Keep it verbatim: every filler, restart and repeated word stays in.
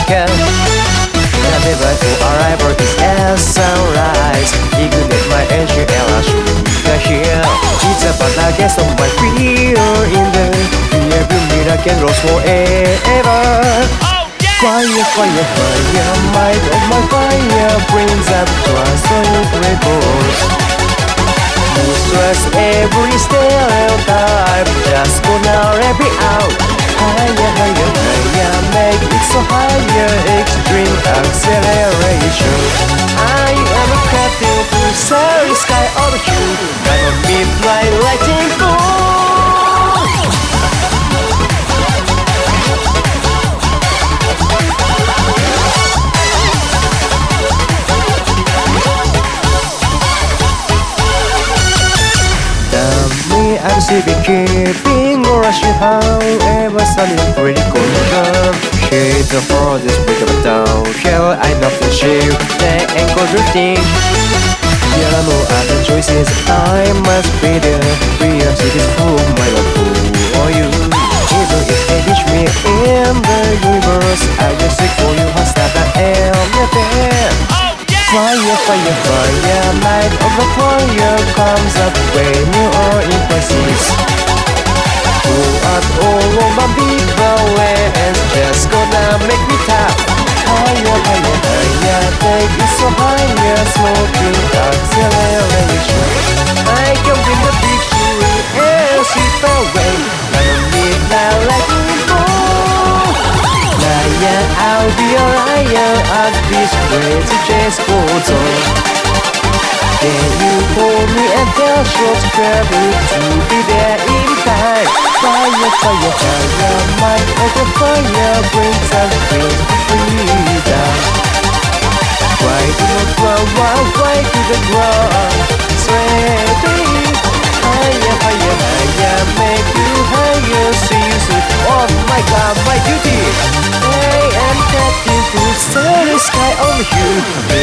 can. The deadline for arrival is at sunrise. Ignite my engine and I'll shoot you here. It's about the guess of my fear in the every minute I can lose forever. Fire, fire, fire, might of my fire brings up to us so incredible. You stress every stereotype, just gonna rap it out. Higher, higher, higher, make it so higher, extreme acceleration. I am a captain to the sky of the truth. I'm a midnight lightning bolt. I'm sleeping, keeping or rushing, however, sunny, pretty cold. Hit the farthest break of a down. Here I know the shape, the ankle drifting. There are no other choices, I must be there. We are cities full, my love, for you. Even if they ditch me in the universe, I will seek for you, how's that I am there. Fire, fire, fire, light of the fire comes up when you are in crisis. Throughout all of my people lands, just gonna make me tap. Higher, higher, higher, take it so higher, smoking acceleration. I can bring the victory and sweep away. I'm a midnight lightning bolt. Lion, I'll be a lion at this crazy chase goes on. Can you hold me and tell short credit to be there in time? Fire, fire, fire, might of the fire brings us dreams to freedom. Fly to the ground, while fly to the ground, sweating. Higher, higher, higher, make you higher, see you soon. Oh my God, my duty. I am captain to the sky over you.